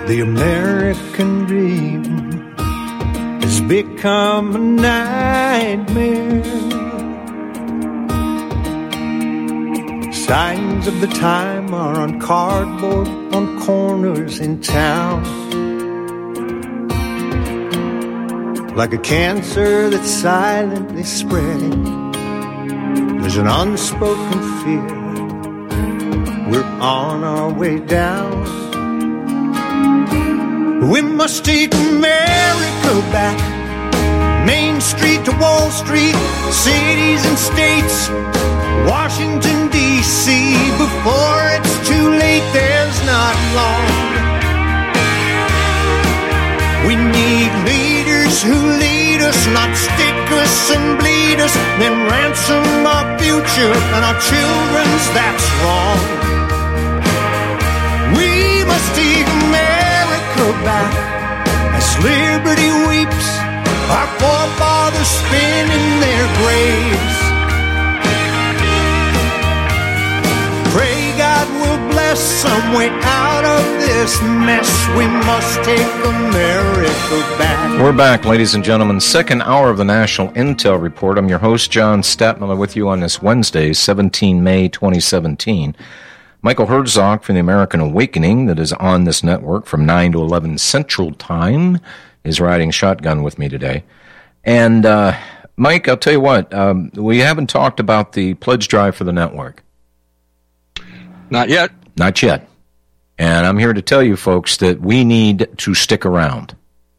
The American dream has become a nightmare. Signs of the time are on cardboard on corners in town. Like a cancer that's silently spreading, there's an unspoken fear. We're on our way down. We must take America back. Main Street to Wall Street, cities and states, Washington, D.C. Before it's too late, there's not long. We need leaders who lead us, not stick us and bleed us, then ransom our future and our children's, that's wrong. We must take America back as liberty weeps, our forefathers spin in their graves. Pray God will bless some way out of this mess. We must take America back. We're back, ladies and gentlemen. Second hour of the National Intel Report. I'm your host, John Statmiller, with you on this Wednesday, 17 May 2017. Michael Herzog from the American Awakening, that is on this network from 9 to 11 Central Time, is riding shotgun with me today. And, Mike, I'll tell you what, we haven't talked about the pledge drive for the network. Not yet. Not yet. And I'm here to tell you, folks, that we need to stick around.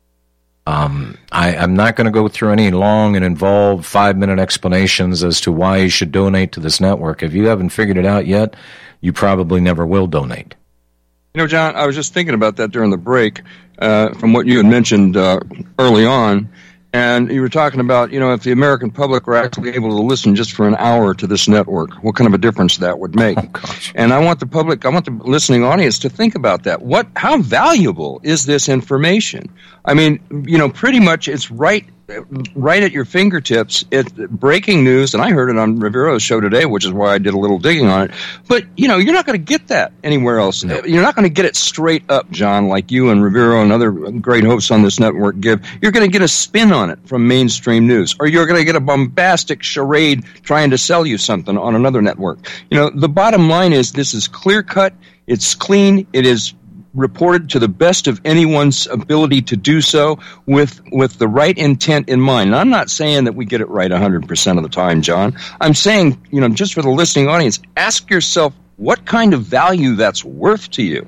I'm not going to go through any long and involved 5-minute explanations as to why you should donate to this network. If you haven't figured it out yet, you probably never will donate. You know, John, I was just thinking about that during the break from what you had mentioned early on. And you were talking about, you know, if the American public were actually able to listen just for an hour to this network, what kind of a difference that would make. Oh, gosh. And I want the listening audience to think about that. How valuable is this information? I mean, you know, pretty much it's right at your fingertips. It's breaking news, and I heard it on Rivero's show today, which is why I did a little digging on it. But, you know, you're not going to get that anywhere else. No. You're not going to get it straight up, John, like you and Rivero and other great hosts on this network give. You're going to get a spin on it from mainstream news, or you're going to get a bombastic charade trying to sell you something on another network. You know, the bottom line is this is clear-cut, it's clean, it is reported to the best of anyone's ability to do so with the right intent in mind. And I'm not saying that we get it right 100% of the time, John. I'm saying, you know, just for the listening audience, ask yourself what kind of value that's worth to you.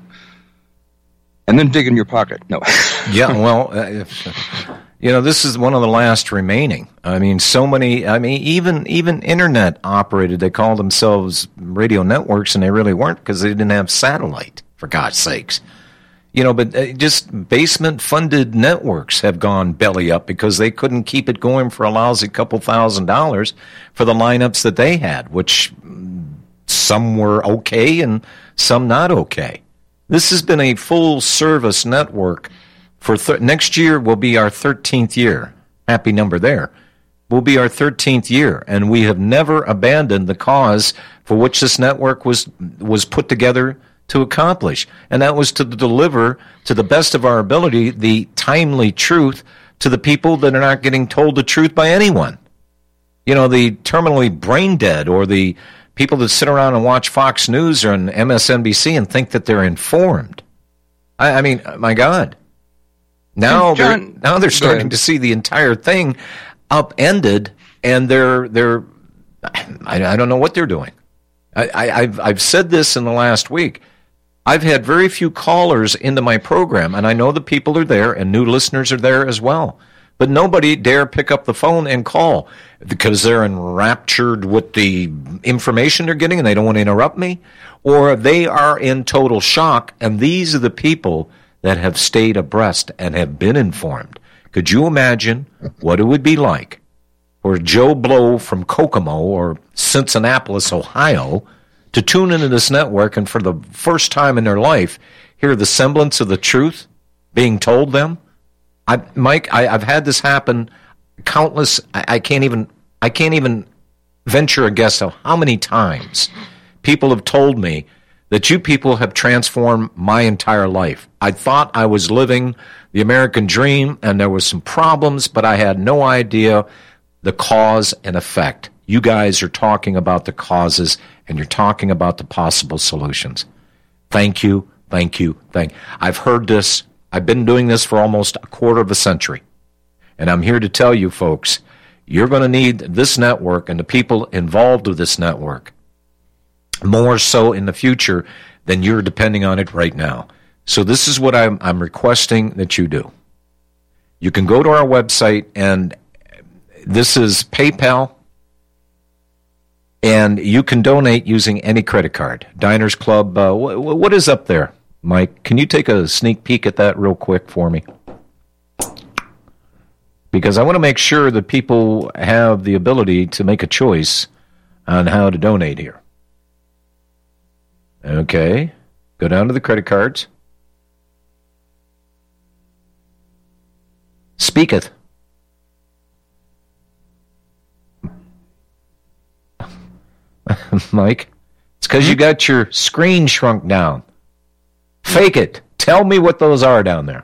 And then dig in your pocket. No. Yeah, well, you know, this is one of the last remaining. I mean, so many, even internet operated, they call themselves radio networks, and they really weren't because they didn't have satellite, for God's sakes. You know, but just basement-funded networks have gone belly up because they couldn't keep it going for a lousy couple $1,000s for the lineups that they had, which some were okay and some not okay. This has been a full-service network for next year will be our 13th year. Happy number there. Will be our 13th year, and we have never abandoned the cause for which this network was put together to accomplish, and that was to deliver, to the best of our ability, the timely truth to the people that are not getting told the truth by anyone. You know, the terminally brain dead, or the people that sit around and watch Fox News or on MSNBC and think that they're informed. I mean, my God. Now they're starting to see the entire thing upended, and they're I don't know what they're doing. I've said this in the last week. I've had very few callers into my program, and I know the people are there, and new listeners are there as well. But nobody dare pick up the phone and call because they're enraptured with the information they're getting and they don't want to interrupt me, or they are in total shock, and these are the people that have stayed abreast and have been informed. Could you imagine what it would be like for Joe Blow from Kokomo or Cincinnati, Ohio, to tune into this network and for the first time in their life hear the semblance of the truth being told them? Mike, I've had this happen countless. I can't even venture a guess of how many times people have told me that you people have transformed my entire life. I thought I was living the American dream and there was some problems, but I had no idea the cause and effect. You guys are talking about the causes and you're talking about the possible solutions. Thank you, thank you, thank you. I've heard this. I've been doing this for almost a quarter of a century. And I'm here to tell you folks, you're going to need this network and the people involved with this network more so in the future than you're depending on it right now. So this is what I'm requesting that you do. You can go to our website, and this is PayPal, and you can donate using any credit card. Diners Club, what is up there, Mike? Can you take a sneak peek at that real quick for me? Because I want to make sure that people have the ability to make a choice on how to donate here. Okay, go down to the credit cards. Speaketh. Mike, it's because you got your screen shrunk down. Fake it. Tell me what those are down there.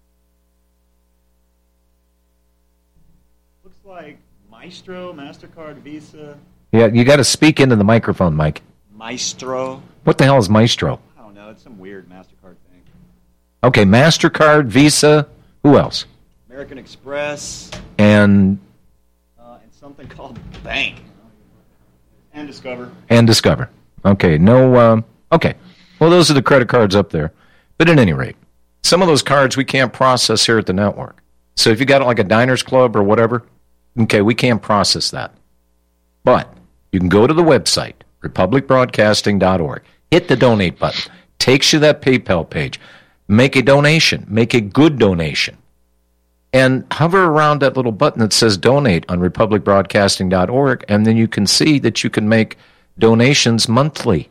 Looks like Maestro, MasterCard, Visa. Yeah, you got to speak into the microphone, Mike. Maestro. What the hell is Maestro? I don't know. It's some weird MasterCard thing. Okay, MasterCard, Visa. Who else? American Express. And something called Bank. And Discover. And Discover. Okay, no, okay. Well, those are the credit cards up there. But at any rate, some of those cards we can't process here at the network. So if you got like a Diners Club or whatever, okay, we can't process that. But you can go to the website, republicbroadcasting.org. Hit the donate button. Takes you to that PayPal page. Make a donation. Make a good donation. And hover around that little button that says donate on republicbroadcasting.org, and then you can see that you can make donations monthly.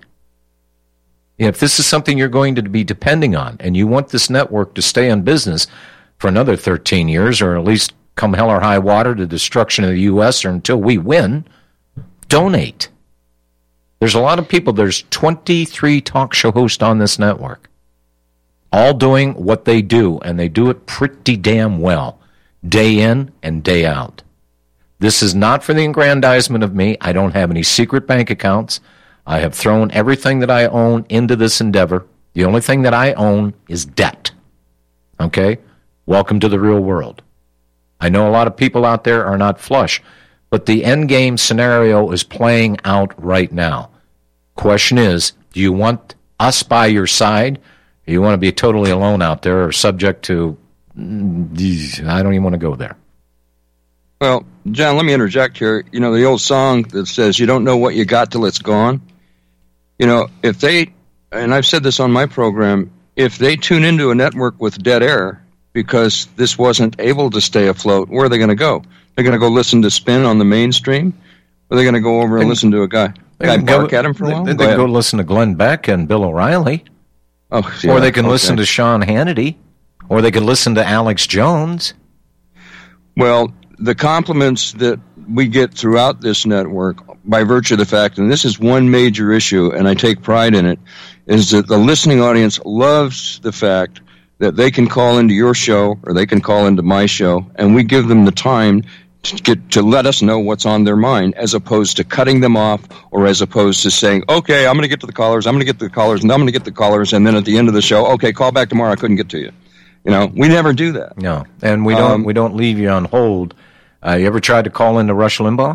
If this is something you're going to be depending on, and you want this network to stay in business for another 13 years, or at least come hell or high water to destruction of the U.S. or until we win, donate. There's a lot of people. There's 23 talk show hosts on this network, all doing what they do, and they do it pretty damn well, day in and day out. This is not for the aggrandizement of me. I don't have any secret bank accounts. I have thrown everything that I own into this endeavor. The only thing that I own is debt. Okay? Welcome to the real world. I know a lot of people out there are not flush, but the end game scenario is playing out right now. Question is, do you want us by your side? Or you want to be totally alone out there or subject to, I don't even want to go there. Well, John, let me interject here. You know, the old song that says, you don't know what you got till it's gone. You know, if they, and I've said this on my program, if they tune into a network with dead air because this wasn't able to stay afloat, where are they going to go? They're going to go listen to Spin on the mainstream? Or are they going to go over and listen to a guy bark at him for a while? They can go listen to Glenn Beck and Bill O'Reilly. Oh, yeah, or they can listen to Sean Hannity. Or they can listen to Alex Jones. Well, the compliments that we get throughout this network, by virtue of the fact, and this is one major issue, and I take pride in it, is that the listening audience loves the fact that they can call into your show or they can call into my show, and we give them the time to let us know what's on their mind, as opposed to cutting them off, or as opposed to saying, okay, I'm going to get to the callers, I'm going to get to the callers, and I'm going to get the callers, and then at the end of the show, okay, call back tomorrow, I couldn't get to you. You know, we never do that. No, and we don't leave you on hold. You ever tried to call into Rush Limbaugh?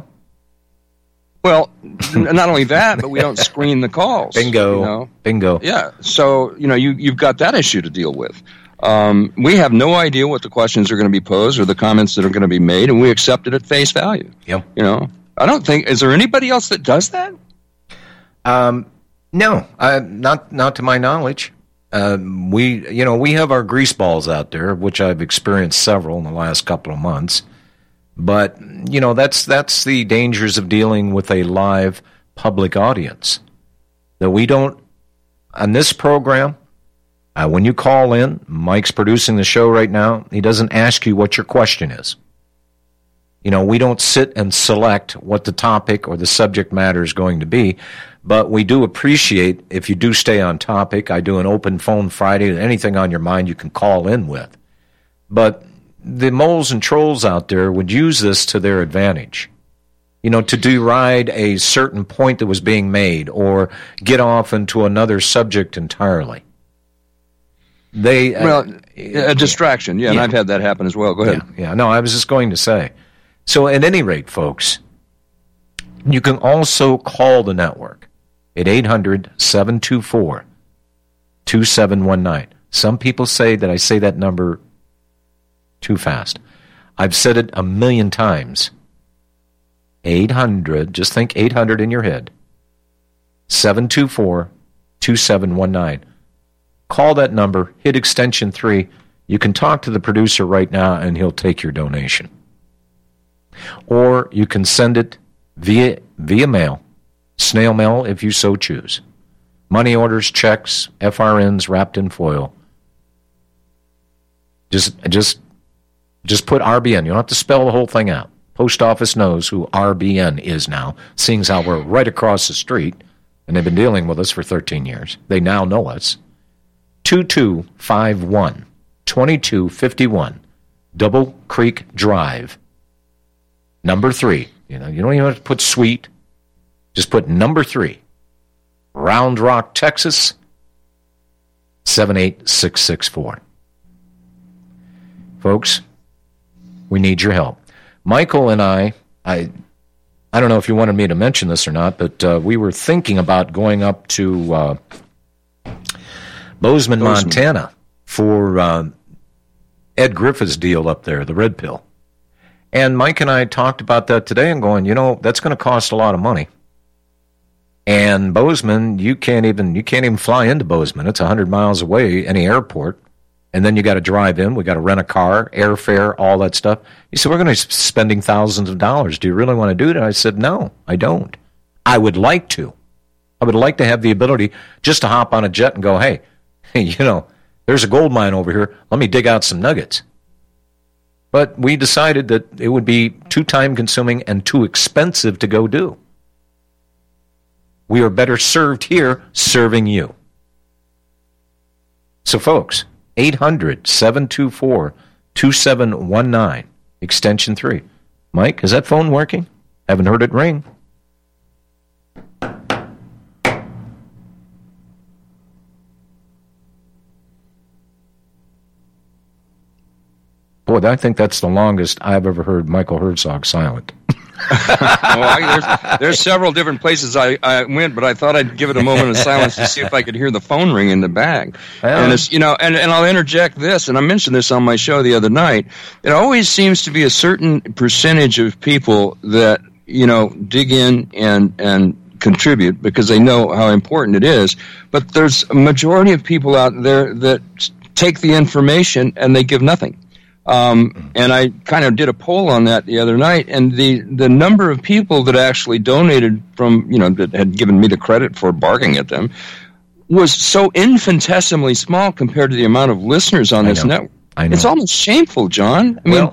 Well, not only that, but we don't screen the calls. Bingo. You know? Bingo. Yeah. So, you know, you've got that issue to deal with. We have no idea what the questions are going to be posed or the comments that are going to be made, and we accept it at face value. Yep. You know, I don't think, is there anybody else that does that? No, not to my knowledge. We have our grease balls out there, which I've experienced several in the last couple of months. But, you know, that's the dangers of dealing with a live public audience. That we don't, on this program, when you call in, Mike's producing the show right now, he doesn't ask you what your question is. We don't sit and select what the topic or the subject matter is going to be, but we do appreciate if you do stay on topic. I do an open phone Friday. Anything on your mind you can call in with. But the moles and trolls out there would use this to their advantage, to deride a certain point that was being made or get off into another subject entirely. A distraction, yeah, and I've had that happen as well. Go ahead. Yeah, no, I was just going to say. So at any rate, folks, you can also call the network at 800-724-2719. Some people say that I say that number too fast. I've said it 1,000,000 times. 800, just think 800 in your head. 724-2719. Call that number, hit extension 3. You can talk to the producer right now, and he'll take your donation. Or you can send it via mail, snail mail if you so choose. Money orders, checks, FRNs wrapped in foil. Just put RBN. You don't have to spell the whole thing out. Post office knows who RBN is now, seeing as how we're right across the street, and they've been dealing with us for 13 years. They now know us. 2251, 2251, Double Creek Drive. Number 3. You don't even have to put suite. Just put number 3. Round Rock, Texas, 78664. Folks, we need your help. Michael and I don't know if you wanted me to mention this or not, but we were thinking about going up to Bozeman, Montana for Ed Griffith's deal up there, the Red Pill. And Mike and I talked about that today and going, that's going to cost a lot of money. And Bozeman, you can't even fly into Bozeman. It's 100 miles away, any airport. And then you got to drive in. We got to rent a car, airfare, all that stuff. He said, we're going to be spending thousands of dollars. Do you really want to do that? I said, no, I don't. I would like to. I would like to have the ability just to hop on a jet and go, hey, there's a gold mine over here. Let me dig out some nuggets. But we decided that it would be too time-consuming and too expensive to go do. We are better served here serving you. So, folks, 800-724-2719, extension 3. Mike, is that phone working? Haven't heard it ring. Boy, I think that's the longest I've ever heard Michael Herzog silent. There's several different places I went, but I thought I'd give it a moment of silence to see if I could hear the phone ring in the back. And it's, and I'll interject this, and I mentioned this on my show the other night. It always seems to be a certain percentage of people that dig in and contribute because they know how important it is. But there's a majority of people out there that take the information and they give nothing. And I kind of did a poll on that the other night, and the number of people that actually donated from, that had given me the credit for barking at them was so infinitesimally small compared to the amount of listeners on this network. I know. It's almost shameful, John. No,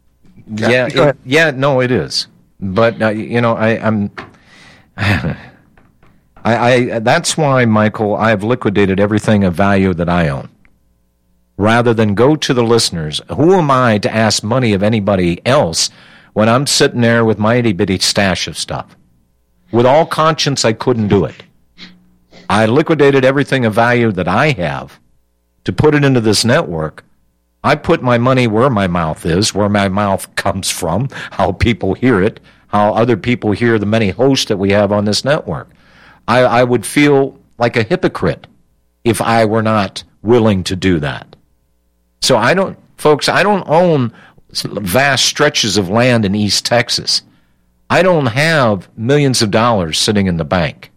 it is. But, that's why, Michael, I've liquidated everything of value that I own. Rather than go to the listeners, who am I to ask money of anybody else when I'm sitting there with my itty-bitty stash of stuff? With all conscience, I couldn't do it. I liquidated everything of value that I have to put it into this network. I put my money where my mouth is, where my mouth comes from, how people hear it, how other people hear the many hosts that we have on this network. I would feel like a hypocrite if I were not willing to do that. So I don't own vast stretches of land in East Texas. I don't have millions of dollars sitting in the bank.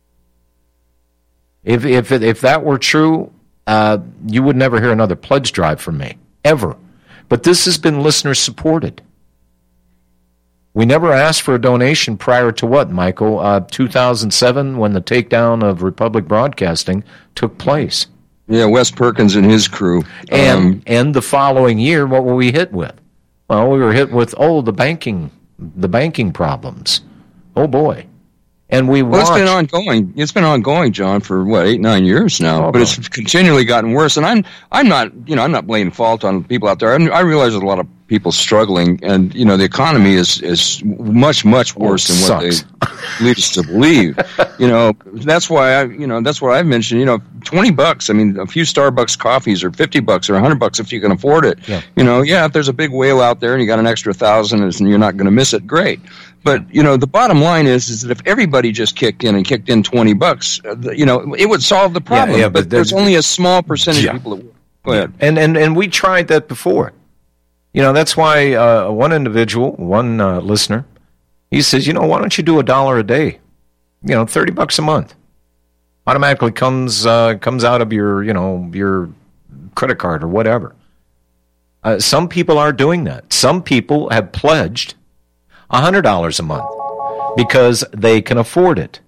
If that were true, you would never hear another pledge drive from me, ever. But this has been listener supported. We never asked for a donation prior to what, Michael? 2007, when the takedown of Republic Broadcasting took place. Yeah, Wes Perkins and his crew. And the following year, what were we hit with? Well, we were hit with the banking problems. Oh boy. And we watched. It's been ongoing. It's been ongoing, John, for 8-9 years now. But it's continually gotten worse. And I'm not blaming fault on people out there. I realize there's a lot of people struggling, and the economy is much worse than what they lead us to believe. That's why that's what I've mentioned. $20. I mean, a few Starbucks coffees, or $50 or $100 if you can afford it. Yeah. If there's a big whale out there and you got an extra 1,000 and you're not going to miss it, great. But the bottom line is that if everybody just kicked in $20, it would solve the problem. Yeah, but there's only a small percentage of people that would. Go ahead. And we tried that before. That's why one individual, one listener, he says, why don't you do $1 a day? $30 a month. Automatically comes out of your credit card or whatever. Some people are doing that. Some people have pledged $100 a month because they can afford it.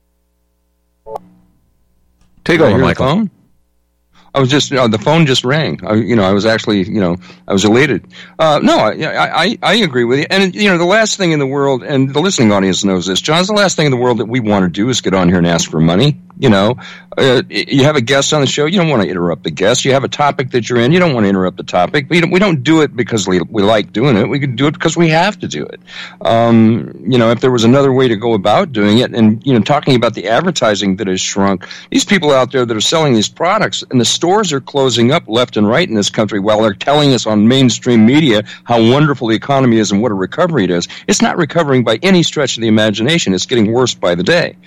Take over, Michael. Phone? I was just, the phone just rang. I was actually, I was elated. No, I agree with you. And, the last thing in the world, and the listening audience knows this, John, the last thing in the world that we want to do is get on here and ask for money. You have a guest on the show, you don't want to interrupt the guest. You have a topic that you're in, you don't want to interrupt the topic. We don't do it because we like doing it. We can do it because we have to do it. If there was another way to go about doing it, and, talking about the advertising that has shrunk, these people out there that are selling these products, and the stores are closing up left and right in this country while they're telling us on mainstream media how wonderful the economy is and what a recovery it is. It's not recovering by any stretch of the imagination. It's getting worse by the day.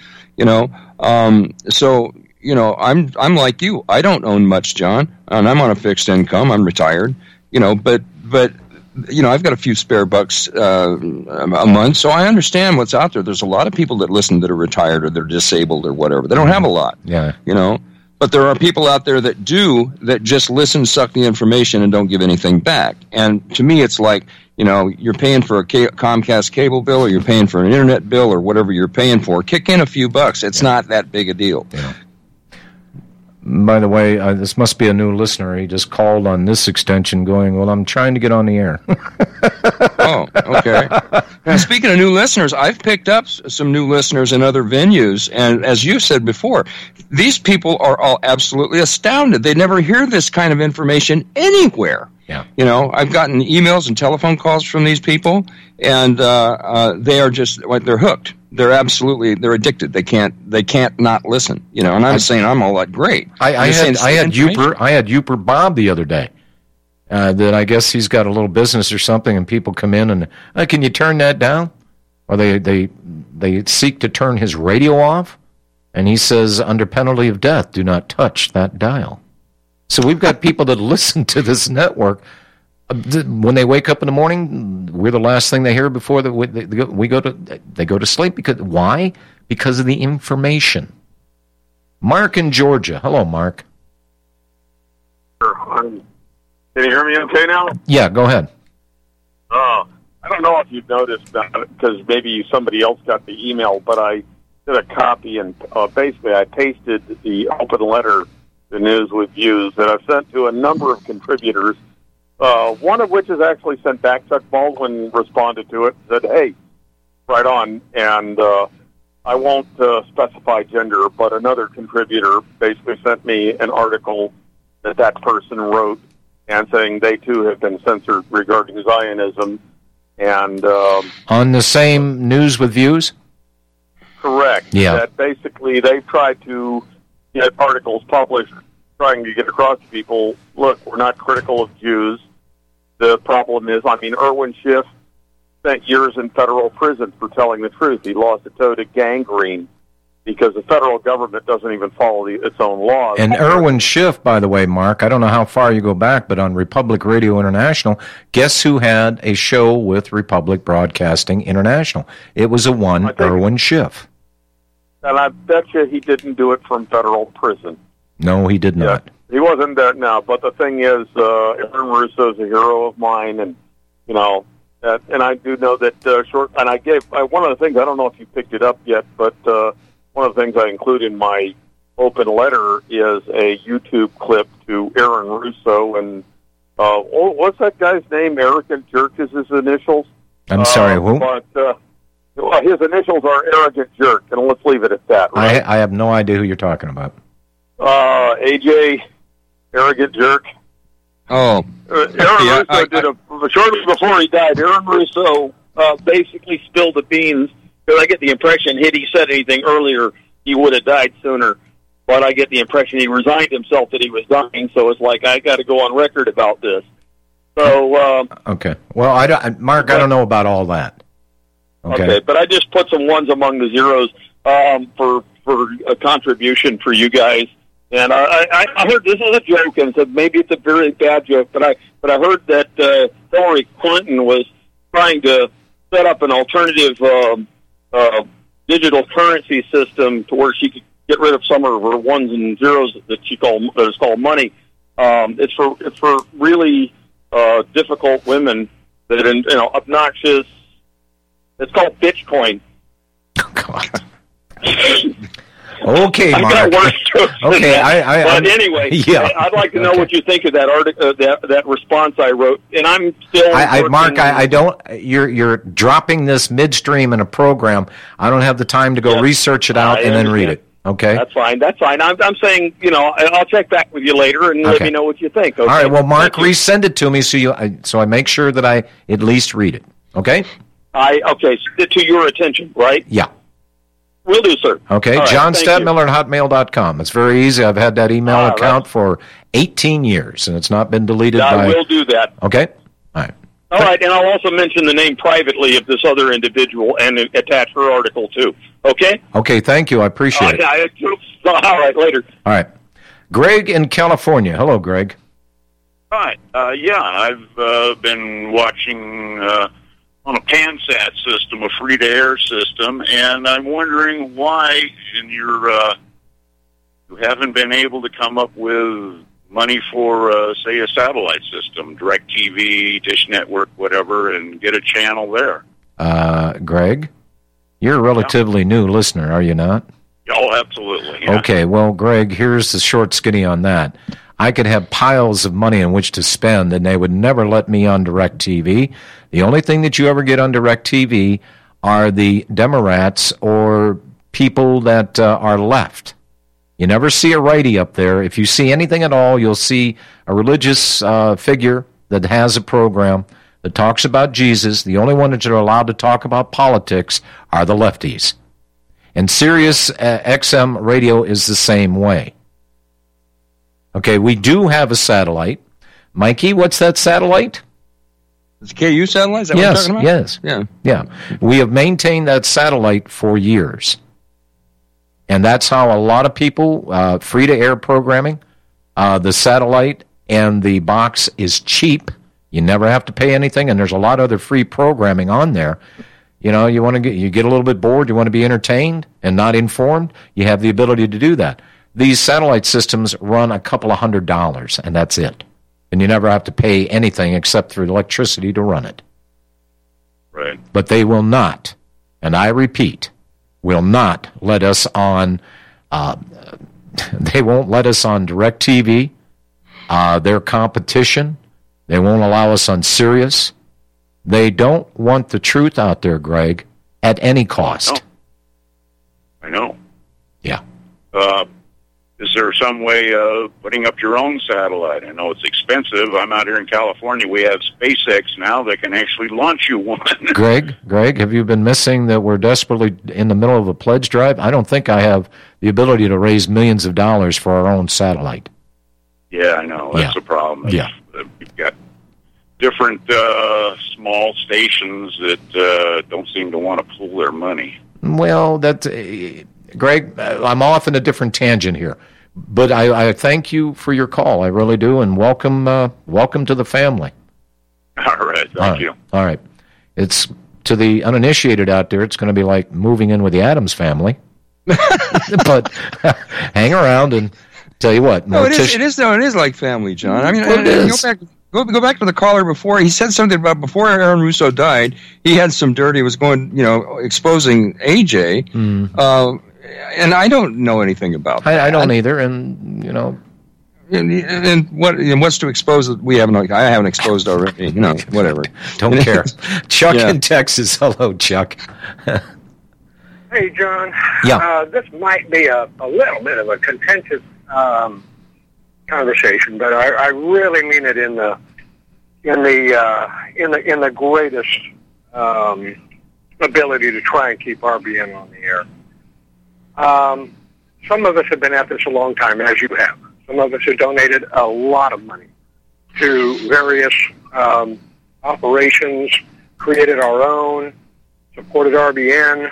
So I'm like you. I don't own much, John, and I'm on a fixed income. I'm retired, but I've got a few spare bucks a month, so I understand what's out there. There's a lot of people that listen that are retired or they're disabled or whatever. They don't have a lot. Yeah. But there are people out there that just listen, suck the information, and don't give anything back. And to me, it's like, you're paying for a Comcast cable bill, or you're paying for an internet bill, or whatever you're paying for. Kick in a few bucks. It's not that big a deal. Yeah. By the way, this must be a new listener. He just called on this extension going, well, I'm trying to get on the air. Oh, okay. Now, speaking of new listeners, I've picked up some new listeners in other venues, and as you said before, these people are all absolutely astounded. They never hear this kind of information anywhere. Yeah. I've gotten emails and telephone calls from these people, and they are just, they're hooked. They're addicted. They can't not listen. And I'm saying I'm all that great. I had Uper Bob the other day. That I guess he's got a little business or something, and people come in and, can you turn that down? Or they seek to turn his radio off, and he says, under penalty of death, do not touch that dial. So we've got people that listen to this network. When they wake up in the morning, we're the last thing they hear before they go to sleep. Why? Because of the information. Mark in Georgia. Hello, Mark. Can you hear me okay now? Yeah, go ahead. I don't know if you've noticed that, because maybe somebody else got the email, but I did a copy, and basically I pasted the open letter, the News with Views, that I've sent to a number of contributors, one of which is actually sent back. Chuck Baldwin responded to it, said, hey, right on, and I won't specify gender, but another contributor basically sent me an article that person wrote, and saying they too have been censored regarding Zionism. And on the same News with Views? Correct. Yeah. That basically they've tried to get articles published trying to get across to people, look, we're not critical of Jews. The problem is, Irwin Schiff spent years in federal prison for telling the truth. He lost a toe to gangrene because the federal government doesn't even follow its own laws. And Irwin Schiff, by the way, Mark, I don't know how far you go back, but on Republic Radio International, guess who had a show with Republic Broadcasting International? It was Irwin Schiff. And I bet you he didn't do it from federal prison. No, he did not. Yeah, he wasn't there now, but the thing is, Aaron Russo's a hero of mine, and, and I do know that and I gave, one of the things, I don't know if you picked it up yet, but one of the things I include in my open letter is a YouTube clip to Aaron Russo and what's that guy's name? Arrogant Jerk is his initials. I'm sorry, who? But well, his initials are Arrogant Jerk, and let's leave it at that. Right? I have no idea who you're talking about. AJ, Arrogant Jerk. Oh. Aaron Russo did shortly before he died, Aaron Russo basically spilled the beans, because I get the impression, had he said anything earlier, he would have died sooner. But I get the impression he resigned himself that he was dying, so it's like, I got to go on record about this. So, okay. Well, Mark, I don't know about all that. Okay, but I just put some ones among the zeros for a contribution for you guys. And I heard this is a joke, and said maybe it's a very bad joke, but I heard that Hillary Clinton was trying to set up an alternative digital currency system to where she could get rid of some of her ones and zeros that is called money. It's for really difficult women that obnoxious. It's called Bitcoin. Oh, God. Okay, Mark. I got worse jokes than that. But anyway, yeah. I'd like to know what you think of that article, that response I wrote. And I'm still Mark, I don't. You're dropping this midstream in a program. I don't have the time to go research it out and then read it. Okay, that's fine. I'm saying, I'll check back with you later and let me know what you think. Okay? All right. Well, Mark, resend it to me so I make sure that I at least read it. Okay. To your attention, right? Yeah. Will do, sir. Okay, right, John Stadtmiller at hotmail.com. It's very easy. I've had that email account for 18 years, and it's not been deleted. I will do that. Okay? All right. All right, and I'll also mention the name privately of this other individual and attach her article, too. Okay? Okay, thank you. I appreciate it. All right, later. All right. Greg in California. Hello, Greg. Hi. I've been watching... on a PanSat system, a free-to-air system, and I'm wondering why you haven't been able to come up with money for, say, a satellite system, DirecTV, Dish Network, whatever, and get a channel there. Greg, you're a relatively new listener, are you not? Oh, absolutely. Yeah. Okay, well, Greg, here's the short skinny on that. I could have piles of money in which to spend, and they would never let me on DirecTV. The only thing that you ever get on DirecTV are the Democrats or people that are left. You never see a righty up there. If you see anything at all, you'll see a religious figure that has a program that talks about Jesus. The only one that are allowed to talk about politics are the lefties. And Sirius XM radio is the same way. Okay, we do have a satellite. Mikey, what's that satellite? It's a KU satellite? Is that what you're talking about? Yeah. We have maintained that satellite for years. And that's how a lot of people, free-to-air programming, the satellite and the box is cheap. You never have to pay anything, and there's a lot of other free programming on there. You get a little bit bored, you want to be entertained and not informed, you have the ability to do that. These satellite systems run a couple of $100, and that's it. And you never have to pay anything except for electricity to run it. Right. But they will not, and I repeat, will not let us on, they won't let us on DirecTV, their competition. They won't allow us on Sirius. They don't want the truth out there, Greg, at any cost. I know. Yeah. Is there some way of putting up your own satellite? I know it's expensive. I'm out here in California. We have SpaceX now that can actually launch you one. Greg, have you been missing that we're desperately in the middle of a pledge drive? I don't think I have the ability to raise millions of dollars for our own satellite. Yeah, I know. That's a problem. Yeah. We've got different small stations that don't seem to want to pool their money. Well, Greg, I'm off in a different tangent here, but I thank you for your call. I really do, and welcome to the family. All right, thank you. All right. It's to the uninitiated out there, it's going to be like moving in with the Addams family. But hang around and tell you what. No, it is like family, John. I mean, Go back to the caller before. He said something about before Aaron Russo died, he had some dirt. He was exposing AJ. And I don't know anything about that. I don't either. And, And what's to expose? I haven't exposed already. Whatever. Don't care. Chuck Yeah. in Texas. Hello, Chuck. Hey, John. Yeah. This might be a little bit of a contentious conversation, but I really mean it in the greatest ability to try and keep RBN on the air. Some of us have been at this a long time, as you have. Some of us have donated a lot of money to various operations, created our own, supported RBN.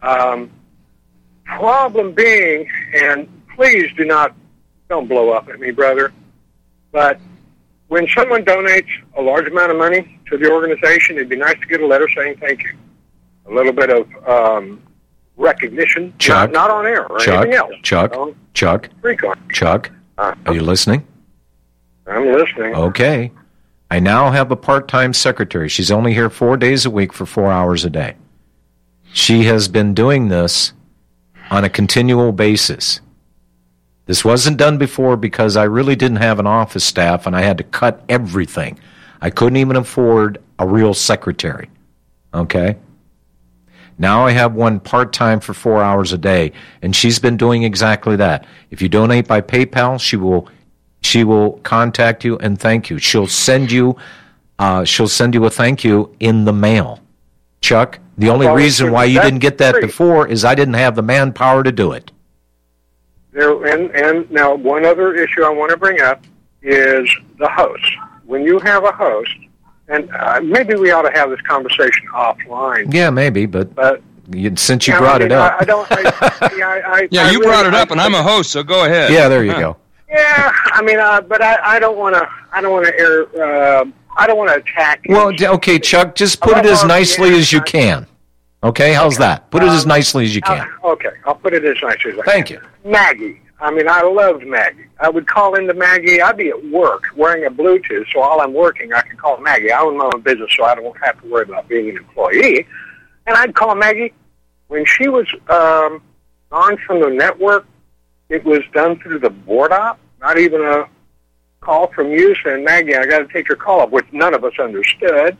Problem being, and please don't blow up at me, brother, but when someone donates a large amount of money to the organization, it'd be nice to get a letter saying thank you. A little bit of recognition, Chuck, not on air or Chuck, anything else. Chuck, Chuck, are you listening? I'm listening. Okay. I now have a part-time secretary. She's only here 4 days a week for 4 hours a day. She has been doing this on a continual basis. This wasn't done before because I really didn't have an office staff and I had to cut everything. I couldn't even afford a real secretary. Okay? Now I have one part-time for 4 hours a day, and she's been doing exactly that. If you donate by PayPal, she will contact you and thank you. She'll send you a thank you in the mail. Chuck, the only reason why you didn't get that before is I didn't have the manpower to do it. And now one other issue I want to bring up is the host. When you have a host, and maybe we ought to have this conversation offline. Yeah, maybe, but since you brought it up. You brought it up, and I'm a host, so go ahead. Yeah, there you go. Yeah, but I don't want to attack. Well, okay, Chuck, just put it as nicely as you can. Okay, how's that? Put it as nicely as you can. Okay, I'll put it as nicely as I can. Thank you. Maggie. I loved Maggie. I would call into Maggie. I'd be at work wearing a Bluetooth, so while I'm working, I can call Maggie. I own my own business, so I don't have to worry about being an employee. And I'd call Maggie. When she was on from the network, it was done through the board op, not even a call from you saying, Maggie, I got to take your call up, which none of us understood.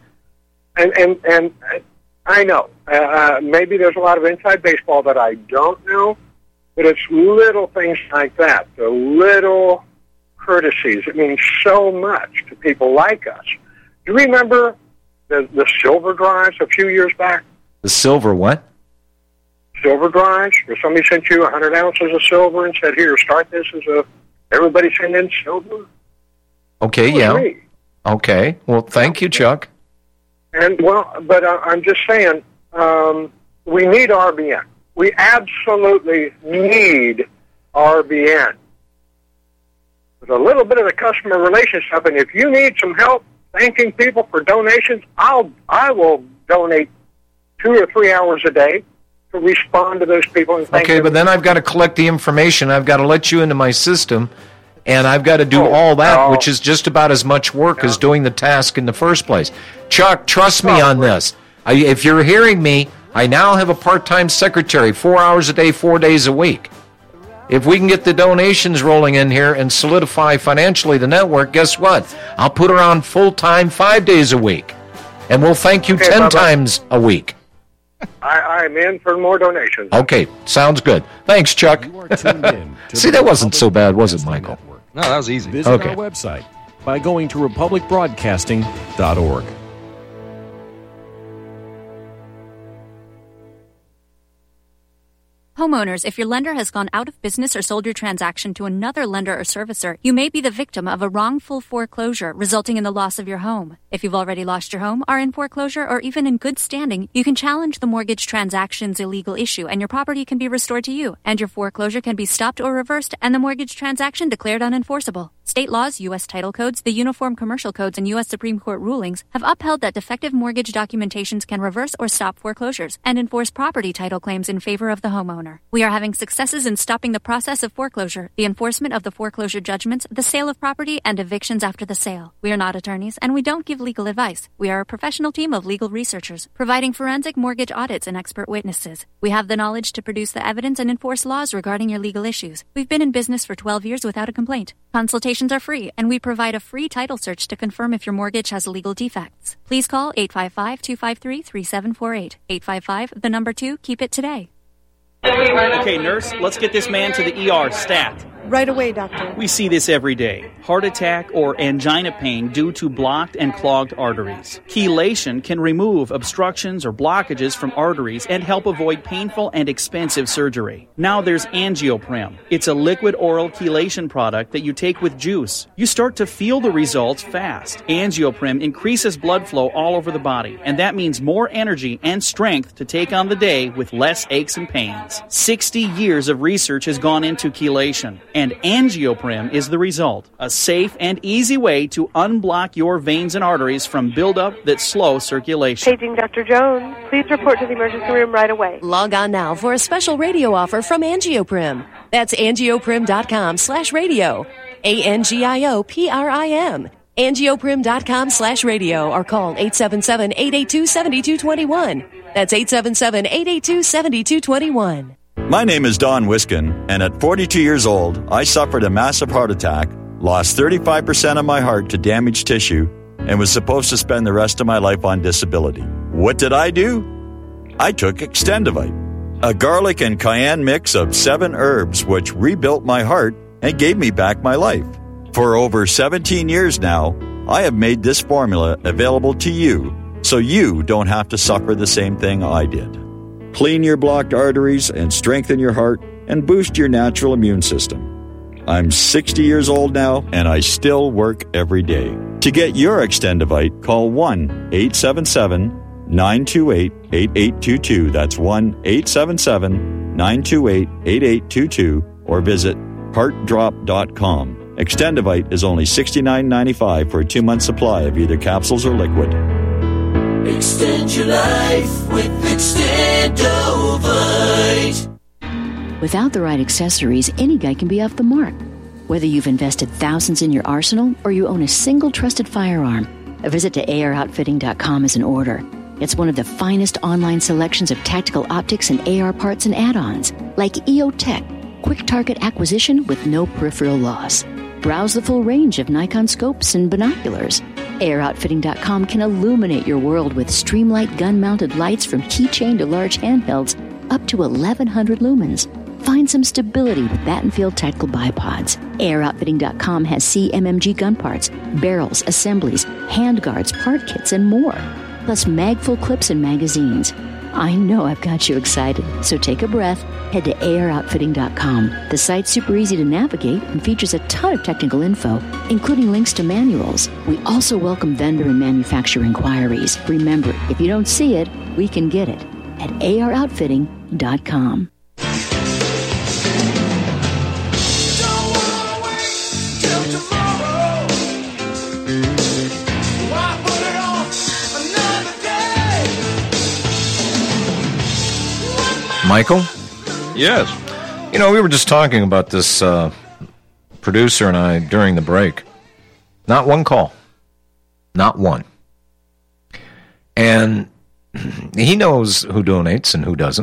And I know, maybe there's a lot of inside baseball that I don't know, but it's little things like that, the little courtesies. It means so much to people like us. Do you remember the silver drives a few years back? The silver what? Silver drives, where somebody sent you 100 ounces of silver and said, here, start this as everybody send in silver? Okay, yeah. Me. Okay, well, thank you, Chuck. And but I'm just saying, we need RBN. We absolutely need RBN. With a little bit of the customer relations stuff, and if you need some help thanking people for donations, I will donate 2 or 3 hours a day to respond to those people and thank them. Okay, but then I've got to collect the information. I've got to let you into my system, and I've got to do all that, which is just about as much work as doing the task in the first place. Chuck, trust me on this. If you're hearing me, I now have a part-time secretary, 4 hours a day, 4 days a week. If we can get the donations rolling in here and solidify financially the network, guess what? I'll put her on full-time 5 days a week, and we'll thank you 10 times a week. I'm in for more donations. Okay, sounds good. Thanks, Chuck. See, that wasn't so bad, was it, Michael? No, that was easy. Visit our website by going to republicbroadcasting.org. Homeowners, if your lender has gone out of business or sold your transaction to another lender or servicer, you may be the victim of a wrongful foreclosure, resulting in the loss of your home. If you've already lost your home, are in foreclosure, or even in good standing, you can challenge the mortgage transaction's illegal issue, and your property can be restored to you, and your foreclosure can be stopped or reversed, and the mortgage transaction declared unenforceable. State laws, U.S. title codes, the Uniform Commercial Codes, and U.S. Supreme Court rulings have upheld that defective mortgage documentations can reverse or stop foreclosures and enforce property title claims in favor of the homeowner. We are having successes in stopping the process of foreclosure, the enforcement of the foreclosure judgments, the sale of property, and evictions after the sale. We are not attorneys, and we don't give legal advice. We are a professional team of legal researchers, providing forensic mortgage audits and expert witnesses. We have the knowledge to produce the evidence and enforce laws regarding your legal issues. We've been in business for 12 years without a complaint. Consultation Consultations are free, and we provide a free title search to confirm if your mortgage has legal defects. Please call 855-253-3748. 855, keep it today. Okay, nurse, let's get this man to the ER stat. Right away, doctor. We see this every day. Heart attack or angina pain due to blocked and clogged arteries. Chelation can remove obstructions or blockages from arteries and help avoid painful and expensive surgery. Now there's Angioprim. It's a liquid oral chelation product that you take with juice. You start to feel the results fast. Angioprim increases blood flow all over the body, and that means more energy and strength to take on the day with less aches and pains. 60 years of research has gone into chelation, and Angioprim is the result. A safe and easy way to unblock your veins and arteries from buildup that slow circulation. Paging Dr. Jones. Please report to the emergency room right away. Log on now for a special radio offer from Angioprim. That's angioprim.com/radio. ANGIOPRIM. Angioprim.com/radio or call 877-882-7221. That's 877-882-7221. My name is Don Wiskin, and at 42 years old, I suffered a massive heart attack, lost 35% of my heart to damaged tissue, and was supposed to spend the rest of my life on disability. What did I do? I took Extendivite, a garlic and cayenne mix of 7 herbs which rebuilt my heart and gave me back my life. For over 17 years now, I have made this formula available to you so you don't have to suffer the same thing I did. Clean your blocked arteries and strengthen your heart and boost your natural immune system. I'm 60 years old now, and I still work every day. To get your Extendivite, call 1-877-928-8822. That's 1-877-928-8822, or visit heartdrop.com. Extendivite is only $69.95 for a 2-month supply of either capsules or liquid. Extend your life with Extendovite. Without the right accessories, any guy can be off the mark. Whether you've invested thousands in your arsenal or you own a single trusted firearm, a visit to AROutfitting.com is in order. It's one of the finest online selections of tactical optics and AR parts and add-ons, like EOTech, quick target acquisition with no peripheral loss. Browse the full range of Nikon scopes and binoculars. AROutfitting.com can illuminate your world with Streamlight gun-mounted lights from keychain to large handhelds up to 1,100 lumens. Find some stability with Battenfield tactical bipods. AROutfitting.com has CMMG gun parts, barrels, assemblies, handguards, part kits, and more. Plus mag-full clips and magazines. I know I've got you excited, so take a breath. Head to AROutfitting.com. The site's super easy to navigate and features a ton of technical info, including links to manuals. We also welcome vendor and manufacturer inquiries. Remember, if you don't see it, we can get it at AROutfitting.com. Michael? Yes. You know, we were just talking about this producer and I during the break. Not one call. Not one. And he knows who donates and who doesn't.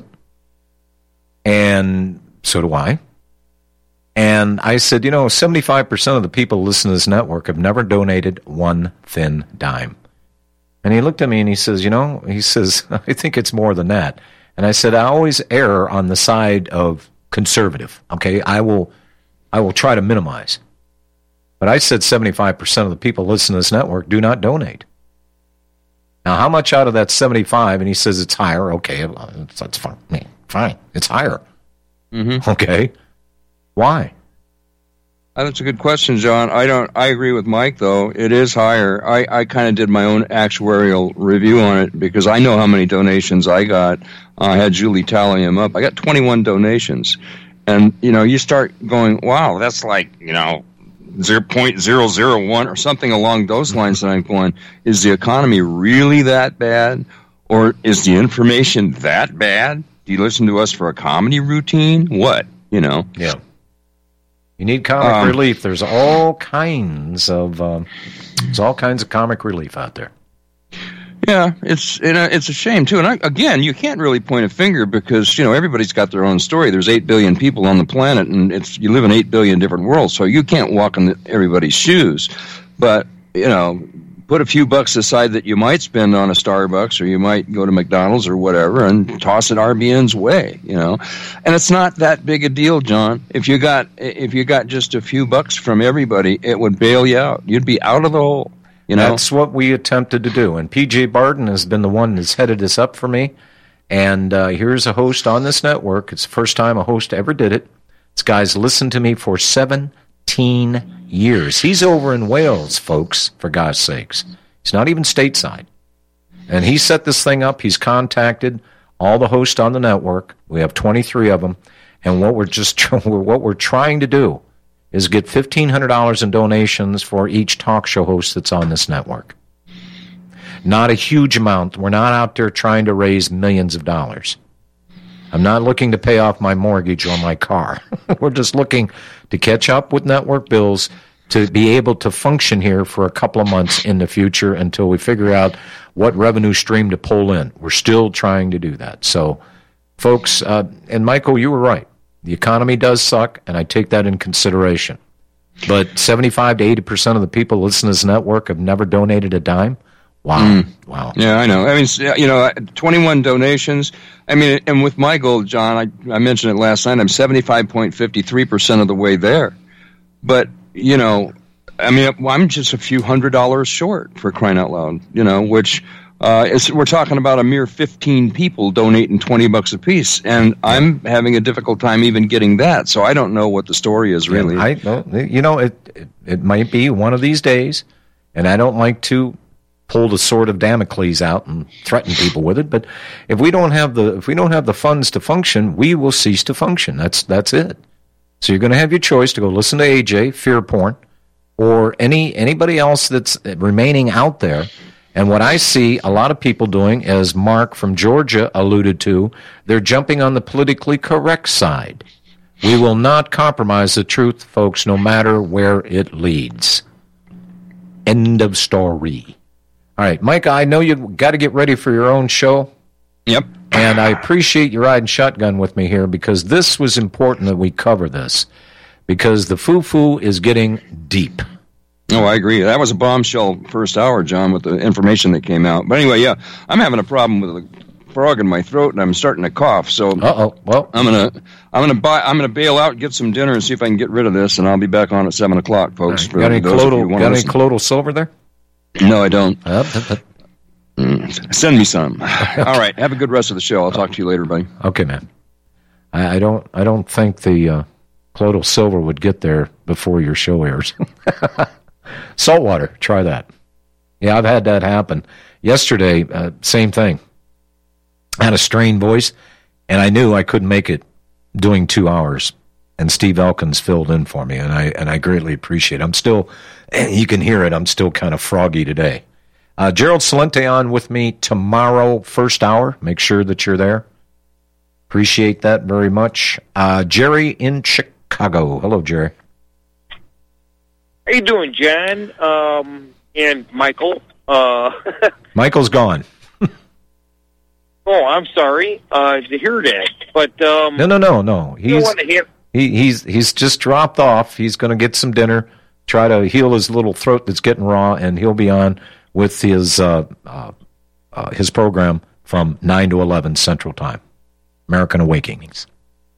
And so do I. And I said, 75% of the people listening to this network have never donated one thin dime. And he looked at me and he says, I think it's more than that. And I said, I always err on the side of conservative. Okay, I will try to minimize. But I said 75% of the people listening to this network do not donate. Now, how much out of that 75? And he says it's higher. Okay, that's fine. Fine, it's higher. Mm-hmm. Okay, why? That's a good question, John. I agree with Mike, though. It is higher. I kind of did my own actuarial review on it because I know how many donations I got. I had Julie tally them up. I got 21 donations. And, you start going, wow, that's like, 0.001 or something along those lines. And I'm going, is the economy really that bad? Or is the information that bad? Do you listen to us for a comedy routine? What? Yeah. You need comic relief. There's all kinds of comic relief out there. Yeah, it's a shame too. And again, you can't really point a finger because everybody's got their own story. There's 8 billion people on the planet, and you live in 8 billion different worlds, so you can't walk in everybody's shoes. But put a few bucks aside that you might spend on a Starbucks, or you might go to McDonald's or whatever, and toss it RBN's way. And it's not that big a deal, John. If you got just a few bucks from everybody, it would bail you out. You'd be out of the hole. That's what we attempted to do. And P.J. Barton has been the one that's headed this up for me. And here's a host on this network. It's the first time a host ever did it. This guy's listened to me for 17 years. He's over in Wales, folks, for God's sakes. He's not even stateside. And he set this thing up. He's contacted all the hosts on the network. We have 23 of them. And what we're trying to do is get $1,500 in donations for each talk show host that's on this network. Not a huge amount. We're not out there trying to raise millions of dollars. I'm not looking to pay off my mortgage or my car. We're just looking to catch up with network bills to be able to function here for a couple of months in the future until we figure out what revenue stream to pull in. We're still trying to do that. So, folks, and Michael, you were right. The economy does suck, and I take that in consideration. But 75 to 80% of the people listening to this network have never donated a dime. Wow. Wow. Yeah, I know. I mean, 21 donations. I mean, and with my goal, John, I mentioned it last night, I'm 75.53% of the way there. But, I'm just a few $100s short, for crying out loud, which... we're talking about a mere 15 people donating $20 a piece, and I'm having a difficult time even getting that. So I don't know what the story is really. It might be one of these days, and I don't like to pull the sword of Damocles out and threaten people with it. But if we don't have the funds to function, we will cease to function. That's it. So you're going to have your choice to go listen to AJ, Fear Porn, or anybody else that's remaining out there. And what I see a lot of people doing, as Mark from Georgia alluded to, they're jumping on the politically correct side. We will not compromise the truth, folks, no matter where it leads. End of story. All right, Mike, I know you've got to get ready for your own show. Yep. And I appreciate you riding shotgun with me here, because this was important that we cover this, because the foo-foo is getting deep. Oh, I agree. That was a bombshell first hour, John, with the information that came out. But anyway, yeah, I'm having a problem with a frog in my throat, and I'm starting to cough. So, well, I'm gonna bail out, get some dinner, and see if I can get rid of this, and I'll be back on at 7:00, folks. Got any colloidal silver there? No, I don't. Send me some. All right, have a good rest of the show. I'll talk to you later, buddy. Okay, man. I don't think the colloidal silver would get there before your show airs. Saltwater, try that. Yeah, I've had that happen. Yesterday, same thing. I had a strained voice, and I knew I couldn't make it doing 2 hours. And Steve Elkins filled in for me, and I greatly appreciate it. I'm still, you can hear it, I'm still kind of froggy today. Gerald Celente on with me tomorrow, first hour. Make sure that you're there. Appreciate that very much. Jerry in Chicago. Hello, Jerry. How you doing, John? And Michael? Michael's gone. Oh, I'm sorry to hear that. But No. He's just dropped off. He's going to get some dinner, try to heal his little throat that's getting raw, and he'll be on with his program from 9 to 11 Central Time, American Awakenings.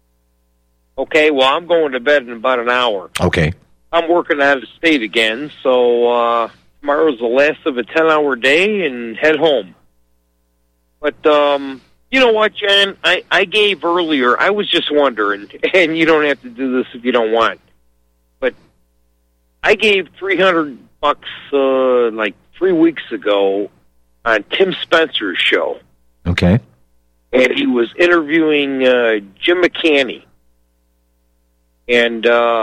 Okay, well, I'm going to bed in about an hour. Okay. I'm working out of state again, so tomorrow's the last of a 10-hour day and head home. But you know what, John? I gave earlier, I was just wondering, and you don't have to do this if you don't want, but I gave $300 like 3 weeks ago on Tim Spencer's show. Okay. And he was interviewing Jim McCanney. And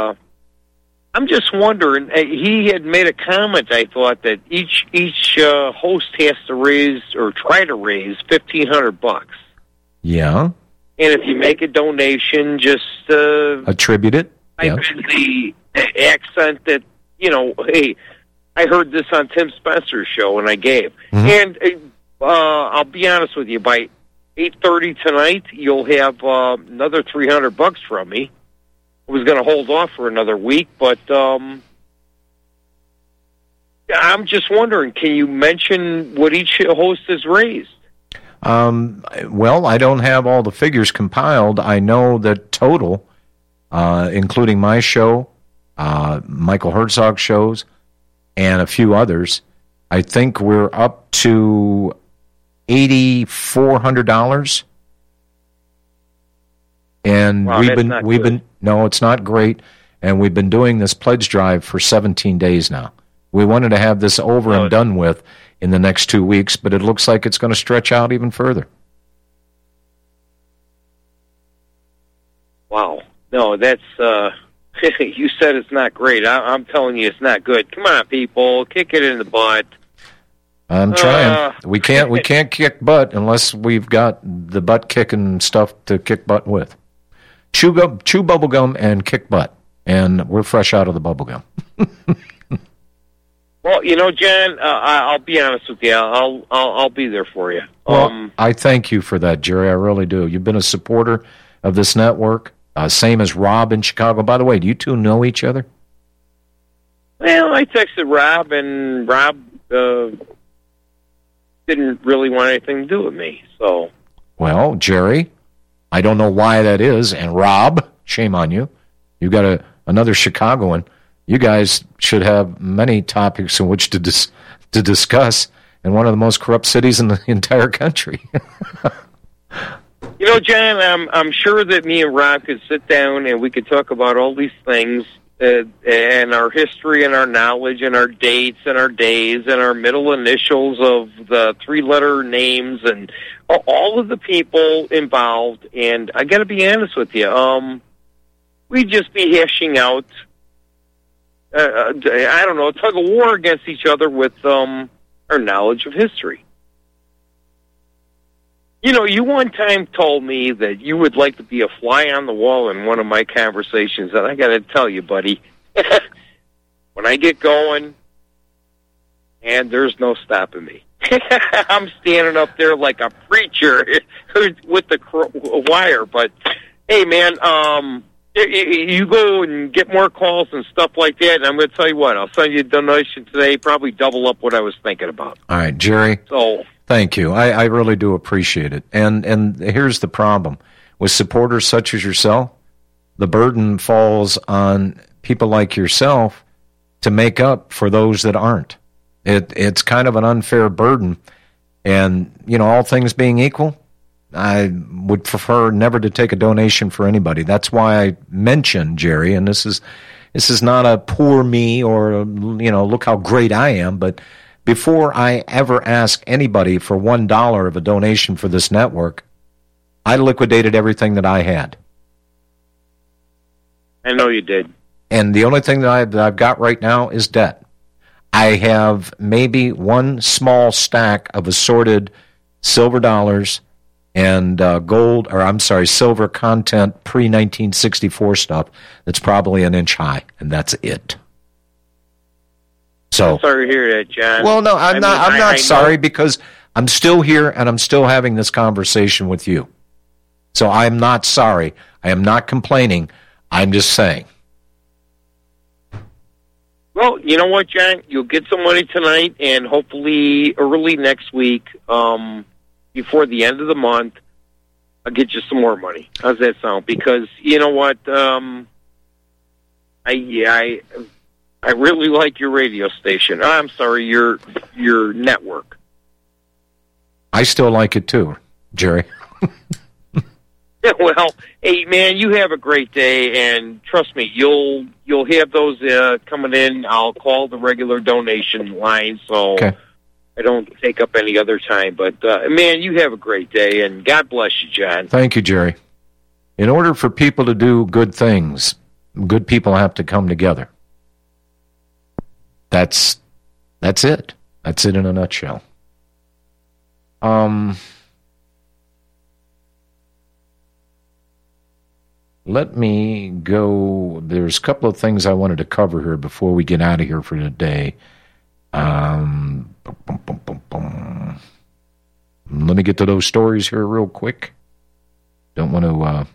I'm just wondering, he had made a comment, I thought, that each host has to raise or try to raise $1,500. Yeah. And if you make a donation, just attribute it. Type in the accent that, hey, I heard this on Tim Spencer's show and I gave. Mm-hmm. And I'll be honest with you. By 8:30 tonight, you'll have another $300 from me. I was going to hold off for another week, but I'm just wondering, can you mention what each host has raised? Well, I don't have all the figures compiled. I know that total, including my show, Michael Herzog shows, and a few others, I think we're up to $8,400. And wow, we've been no, it's not great, and we've been doing this pledge drive for 17 days now. We wanted to have this over and done with in the next 2 weeks, but it looks like it's going to stretch out even further. Wow. No, that's you said it's not great. I'm telling you, it's not good. Come on, people, kick it in the butt. I'm trying. We can't kick butt unless we've got the butt kicking stuff to kick butt with. Chew bubble gum and kick butt, and we're fresh out of the bubble gum. Well, John, I'll be honest with you. I'll be there for you. Well, I thank you for that, Jerry. I really do. You've been a supporter of this network, same as Rob in Chicago. By the way, do you two know each other? Well, I texted Rob, and Rob didn't really want anything to do with me. So, well, Jerry, I don't know why that is, and Rob, shame on you. You got another Chicagoan. You guys should have many topics in which to discuss in one of the most corrupt cities in the entire country. John, I'm sure that me and Rob could sit down and we could talk about all these things and our history and our knowledge and our dates and our days and our middle initials of the three-letter names and all of the people involved. And I got to be honest with you, we'd just be hashing out, I don't know, a tug of war against each other with our knowledge of history. You one time told me that you would like to be a fly on the wall in one of my conversations, and I got to tell you, buddy, when I get going, and there's no stopping me. I'm standing up there like a preacher with the wire. But hey, man, you go and get more calls and stuff like that, and I'm going to tell you what, I'll send you a donation today, probably double up what I was thinking about. All right, Jerry. So. Thank you. I really do appreciate it. And here's the problem. With supporters such as yourself, the burden falls on people like yourself to make up for those that aren't. It's kind of an unfair burden. And, all things being equal, I would prefer never to take a donation for anybody. That's why I mentioned, Jerry, and this is not a poor me or, look how great I am, but before I ever ask anybody for $1 of a donation for this network, I liquidated everything that I had. I know you did. And the only thing that I've got right now is debt. I have maybe one small stack of assorted silver dollars and silver content pre-1964 stuff that's probably an inch high, and that's it. So, I'm sorry to hear that, John. Well, no, I'm not sorry because I'm still here and I'm still having this conversation with you. So I'm not sorry. I am not complaining. I'm just saying. Well, you know what, John? You'll get some money tonight and hopefully early next week, before the end of the month, I'll get you some more money. How's that sound? Because you know what? I really like your radio station. I'm sorry, your network. I still like it too, Jerry. Well, hey man, you have a great day, and trust me, you'll have those coming in. I'll call the regular donation line, so okay. I don't take up any other time. But man, you have a great day, and God bless you, John. Thank you, Jerry. In order for people to do good things, good people have to come together. That's it. That's it in a nutshell. Let me go. There's a couple of things I wanted to cover here before we get out of here for today. Let me get to those stories here real quick. Don't want to...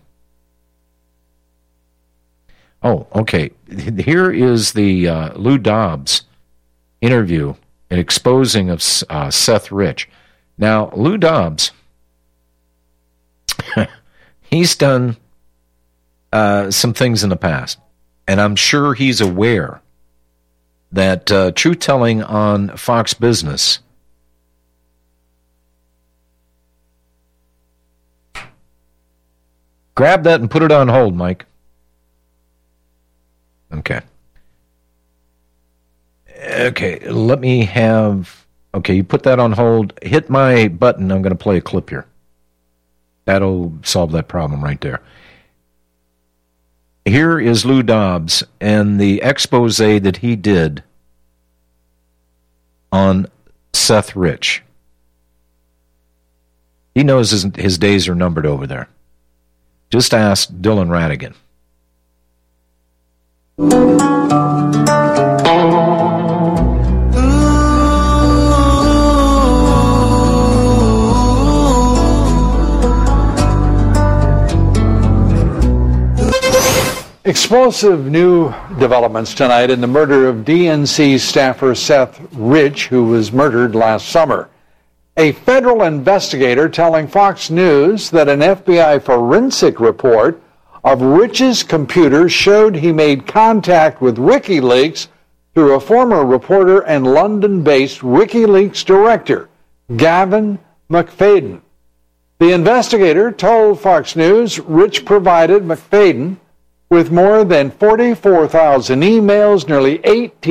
Oh, okay. Here is the Lou Dobbs interview and exposing of Seth Rich. Now, Lou Dobbs, he's done some things in the past, and I'm sure he's aware that truth telling on Fox Business grab that and put it on hold, Mike. Okay, let me have... Okay, you put that on hold. Hit my button. I'm going to play a clip here. That'll solve that problem right there. Here is Lou Dobbs and the expose that he did on Seth Rich. He knows his days are numbered over there. Just ask Dylan Ratigan. Explosive new developments tonight in the murder of DNC staffer Seth Rich, who was murdered last summer. A federal investigator telling Fox News that an FBI forensic report of Rich's computer showed he made contact with WikiLeaks through a former reporter and London-based WikiLeaks director, Gavin McFadden. The investigator told Fox News Rich provided McFadden with more than 44,000 emails, nearly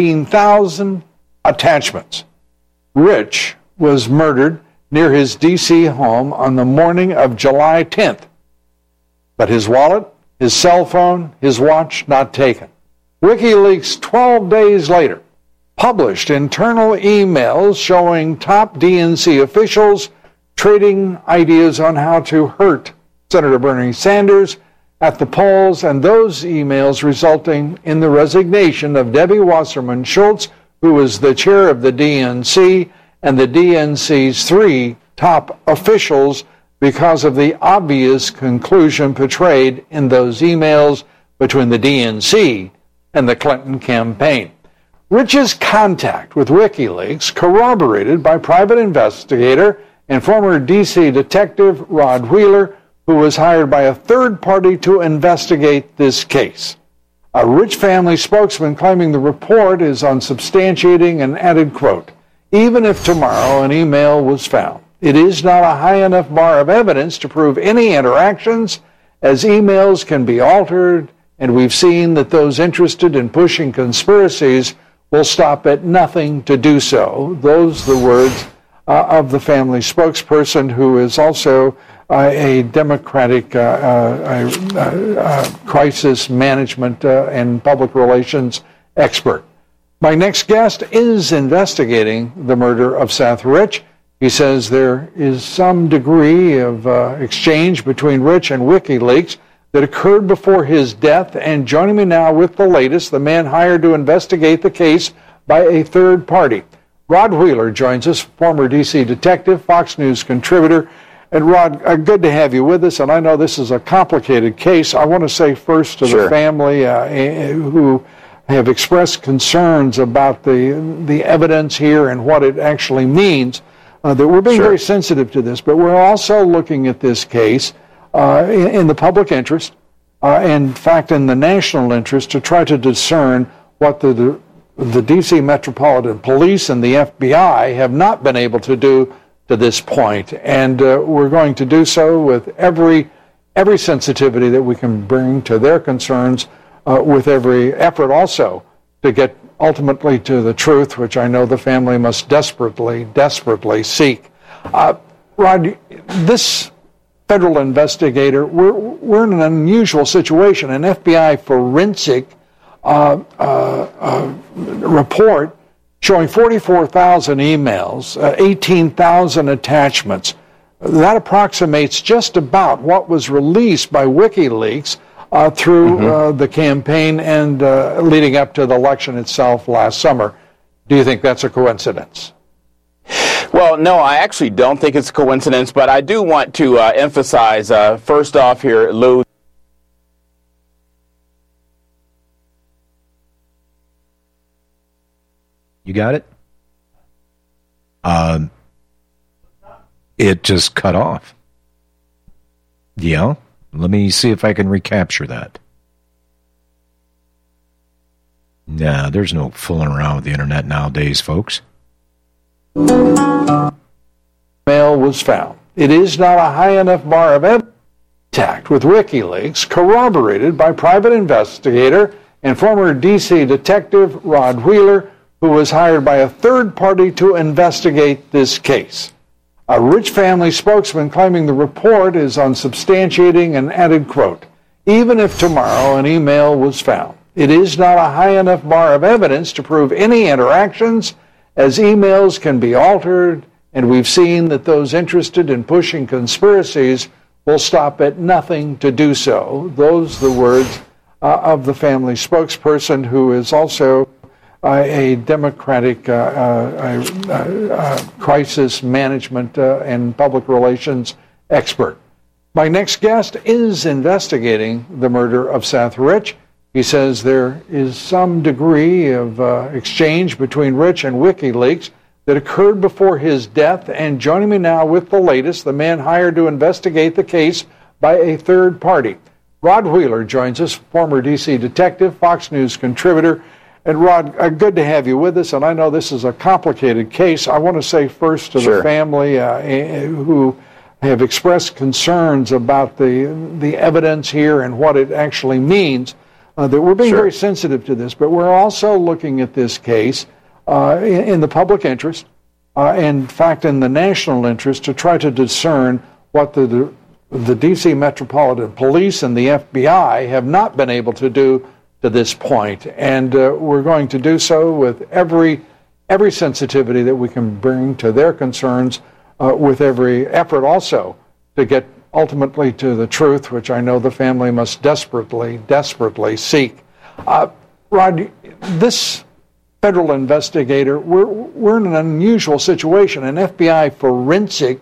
18,000 attachments. Rich was murdered near his D.C. home on the morning of July 10th. But his wallet, his cell phone, his watch not taken. WikiLeaks 12 days later published internal emails showing top DNC officials trading ideas on how to hurt Senator Bernie Sanders at the polls, and those emails resulting in the resignation of Debbie Wasserman Schultz, who was the chair of the DNC, and the DNC's 3 top officials because of the obvious conclusion portrayed in those emails between the DNC and the Clinton campaign. Rich's contact with WikiLeaks, corroborated by private investigator and former D.C. detective Rod Wheeler, who was hired by a third party to investigate this case. A Rich family spokesman claiming the report is unsubstantiating and added, quote, "Even if tomorrow an email was found, it is not a high enough bar of evidence to prove any interactions, as emails can be altered, and we've seen that those interested in pushing conspiracies will stop at nothing to do so." Those are the words of the family spokesperson, who is also a Democratic crisis management and public relations expert. My next guest is investigating the murder of Seth Rich. He says there is some degree of exchange between Rich and WikiLeaks that occurred before his death. And joining me now with the latest, the man hired to investigate the case by a third party. Rod Wheeler joins us, former D.C. detective, Fox News contributor. And Rod, good to have you with us, and I know this is a complicated case. I want to say first to the family who have expressed concerns about the evidence here and what it actually means, that we're being very sensitive to this, but we're also looking at this case in the public interest, in fact in the national interest, to try to discern what the D.C. Metropolitan Police and the FBI have not been able to do to this point, and we're going to do so with every sensitivity that we can bring to their concerns, with every effort also to get ultimately to the truth, which I know the family must desperately seek. Rod, this federal investigator, we're in an unusual situation. An FBI forensic report showing 44,000 emails, 18,000 attachments. That approximates just about what was released by WikiLeaks through the campaign and leading up to the election itself last summer. Do you think that's a coincidence? Well, no, I actually don't think it's a coincidence, but I do want to emphasize, first off here, Lou. You got it? It just cut off. Yeah? Let me see if I can recapture that. Nah, there's no fooling around with the internet nowadays, folks. Mail was found. It is not a high enough bar of evidence. Contact with WikiLeaks, corroborated by private investigator and former D.C. detective Rod Wheeler, who was hired by a third party to investigate this case. A Rich family spokesman claiming the report is unsubstantiating and added, quote, even if tomorrow an email was found, it is not a high enough bar of evidence to prove any interactions, as emails can be altered, and we've seen that those interested in pushing conspiracies will stop at nothing to do so. Those are the words of the family spokesperson, who is also a Democratic crisis management and public relations expert. My next guest is investigating the murder of Seth Rich. He says there is some degree of exchange between Rich and WikiLeaks that occurred before his death. And joining me now with the latest, the man hired to investigate the case by a third party. Rod Wheeler joins us, former D.C. detective, Fox News contributor. And Rod, good to have you with us, and I know this is a complicated case. I want to say first to the family who have expressed concerns about the evidence here and what it actually means, that we're being very sensitive to this, but we're also looking at this case in the public interest, in fact in the national interest, to try to discern what the D.C. Metropolitan Police and the FBI have not been able to do to this point, and we're going to do so with every sensitivity that we can bring to their concerns, with every effort also to get ultimately to the truth, which I know the family must desperately seek. Rod, this federal investigator, we're in an unusual situation. An FBI forensic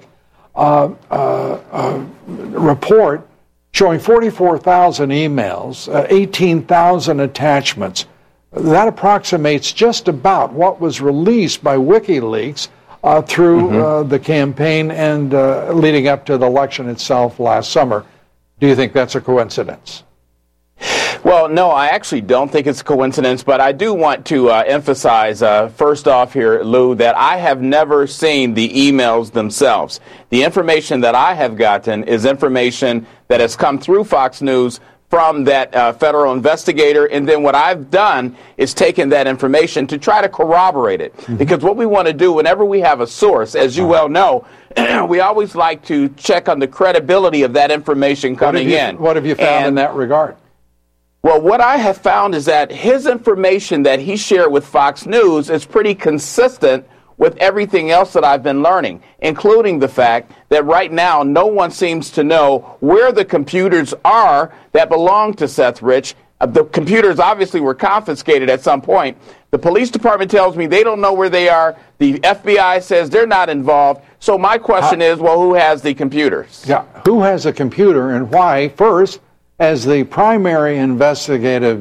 report showing 44,000 emails, 18,000 attachments. That approximates just about what was released by WikiLeaks through the campaign and leading up to the election itself last summer. Do you think that's a coincidence? Well, no, I actually don't think it's a coincidence, but I do want to emphasize, first off here, Lou, that I have never seen the emails themselves. The information that I have gotten is information that has come through Fox News from that federal investigator, and then what I've done is taken that information to try to corroborate it. Because what we want to do whenever we have a source, as you well know, we always like to check on the credibility of that information coming in. What have you found in that regard? Well, what I have found is that his information that he shared with Fox News is pretty consistent with everything else that I've been learning, including the fact that right now no one seems to know where the computers are that belong to Seth Rich. The computers obviously were confiscated at some point. The police department tells me they don't know where they are. The FBI says they're not involved. So my question is, well, who has the computers? Yeah, who has a computer and why? First, as the primary investigative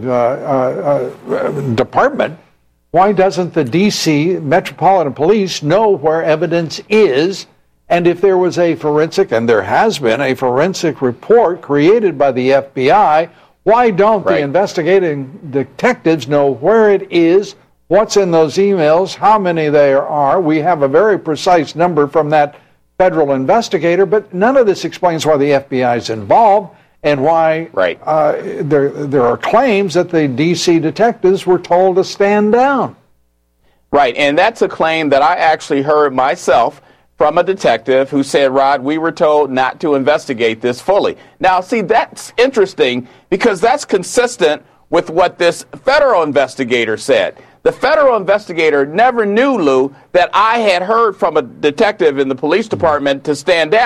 department, why doesn't the D.C. Metropolitan Police know where evidence is? And if there was a forensic, and there has been a forensic report created by the FBI, why don't the investigating detectives know where it is, what's in those emails, how many there are? We have a very precise number from that federal investigator, but none of this explains why the FBI is involved. And why there are claims that the D.C. detectives were told to stand down. Right, and that's a claim that I actually heard myself from a detective who said, Rod, we were told not to investigate this fully. Now, see, that's interesting because that's consistent with what this federal investigator said. The federal investigator never knew, Lou, that I had heard from a detective in the police department to stand down.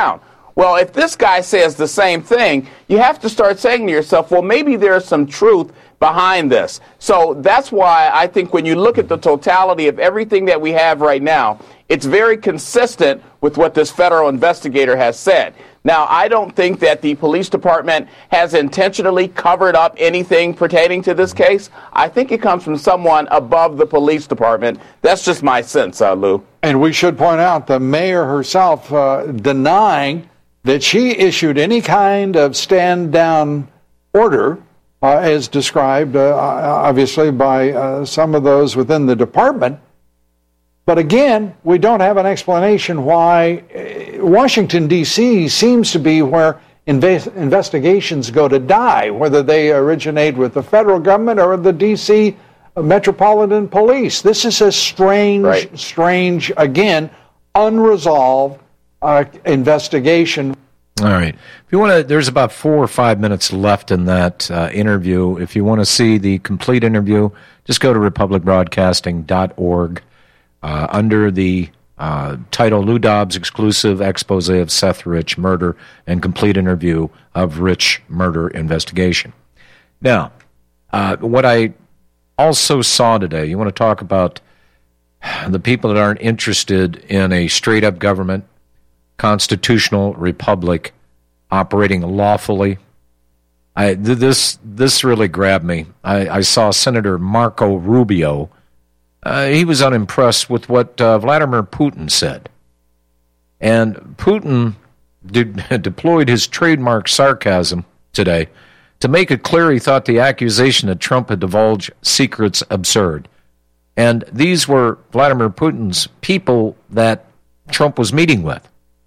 Well, if this guy says the same thing, you have to start saying to yourself, well, maybe there's some truth behind this. So that's why I think when you look at the totality of everything that we have right now, it's very consistent with what this federal investigator has said. Now, I don't think that the police department has intentionally covered up anything pertaining to this case. I think it comes from someone above the police department. That's just my sense, Lou. And we should point out the mayor herself denying that she issued any kind of stand-down order, as described, obviously, by some of those within the department. But again, we don't have an explanation why Washington, D.C. seems to be where investigations go to die, whether they originate with the federal government or the D.C. Metropolitan Police. This is a strange, again, unresolved investigation. All right. If you want to, there's about 4 or 5 minutes left in that interview. If you want to see the complete interview, just go to republicbroadcasting.org. Under the title Lou Dobbs Exclusive Expose of Seth Rich Murder and Complete Interview of Rich Murder Investigation. Now, what I also saw today, you want to talk about the people that aren't interested in a straight-up government, constitutional republic operating lawfully. This really grabbed me. I saw Senator Marco Rubio. He was unimpressed with what Vladimir Putin said. And Putin deployed his trademark sarcasm today to make it clear he thought the accusation that Trump had divulged secrets absurd. And these were Vladimir Putin's people that Trump was meeting with.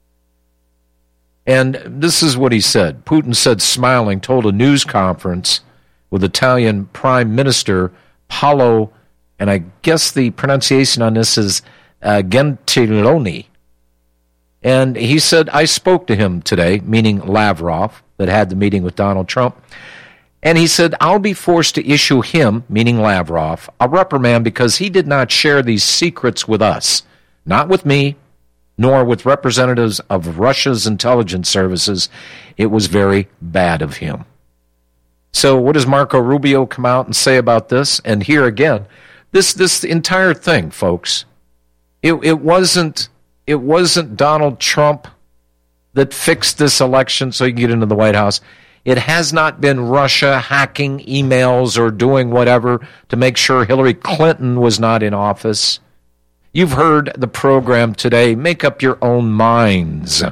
And this is what he said. Putin said, smiling, told a news conference with Italian Prime Minister Paolo, and I guess the pronunciation on this is Gentiloni. And he said, I spoke to him today, meaning Lavrov, that had the meeting with Donald Trump. And he said, I'll be forced to issue him, meaning Lavrov, a reprimand because he did not share these secrets with us, not with me, nor with representatives of Russia's intelligence services. It was very bad of him. So what does Marco Rubio come out and say about this? And here again, this entire thing, folks, it wasn't Donald Trump that fixed this election so you can get into the White House. It has not been Russia hacking emails or doing whatever to make sure Hillary Clinton was not in office. You've heard the program today. Make up your own minds.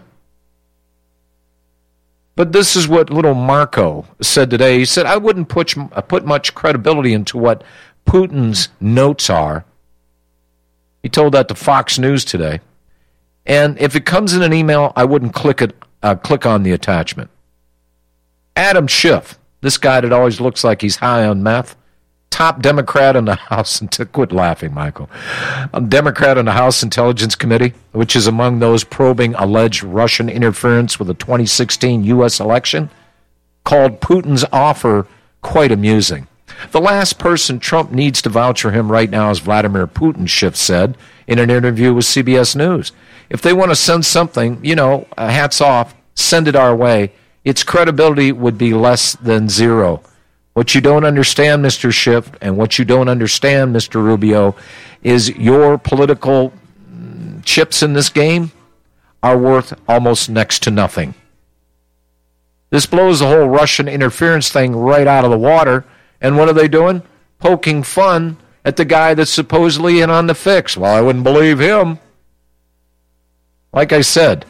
But this is what little Marco said today. He said, I wouldn't put much credibility into what Putin's notes are. He told that to Fox News today. And if it comes in an email, I wouldn't click on the attachment. Adam Schiff, this guy that always looks like he's high on meth, top Democrat in the House, quit laughing, Michael, Democrat in the House Intelligence Committee, which is among those probing alleged Russian interference with the 2016 U.S. election, called Putin's offer quite amusing. The last person Trump needs to vouch for him right now is Vladimir Putin, Schiff said in an interview with CBS News. If they want to send something, hats off, send it our way. Its credibility would be less than zero. What you don't understand, Mr. Schiff, and what you don't understand, Mr. Rubio, is your political chips in this game are worth almost next to nothing. This blows the whole Russian interference thing right out of the water. And what are they doing? Poking fun at the guy that's supposedly in on the fix. Well, I wouldn't believe him. Like I said,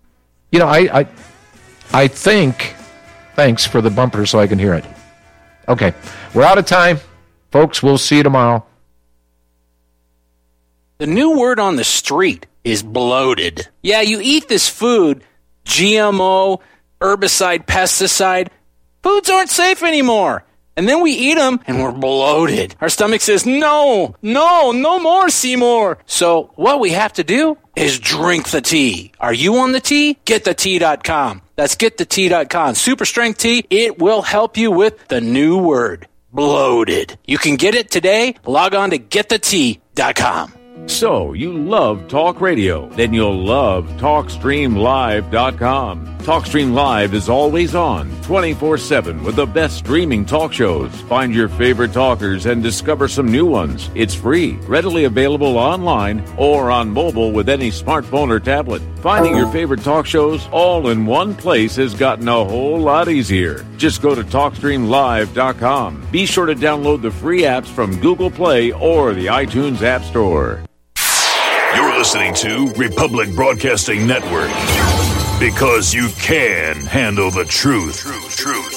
I think, thanks for the bumper so I can hear it. Okay, we're out of time. Folks, we'll see you tomorrow. The new word on the street is bloated. Yeah, you eat this food, GMO, herbicide, pesticide, foods aren't safe anymore. And then we eat them and we're bloated. Our stomach says, no more, Seymour. So what we have to do is drink the tea. Are you on the tea? GetTheTea.com. That's GetTheTea.com. Super strength tea. It will help you with the new word, bloated. You can get it today. Log on to GetTheTea.com. So, you love talk radio? Then you'll love TalkStreamLive.com. TalkStream Live is always on, 24/7, with the best streaming talk shows. Find your favorite talkers and discover some new ones. It's free, readily available online or on mobile with any smartphone or tablet. Finding your favorite talk shows all in one place has gotten a whole lot easier. Just go to TalkStreamLive.com. Be sure to download the free apps from Google Play or the iTunes App Store. You're listening to Republic Broadcasting Network. Because you can handle the truth.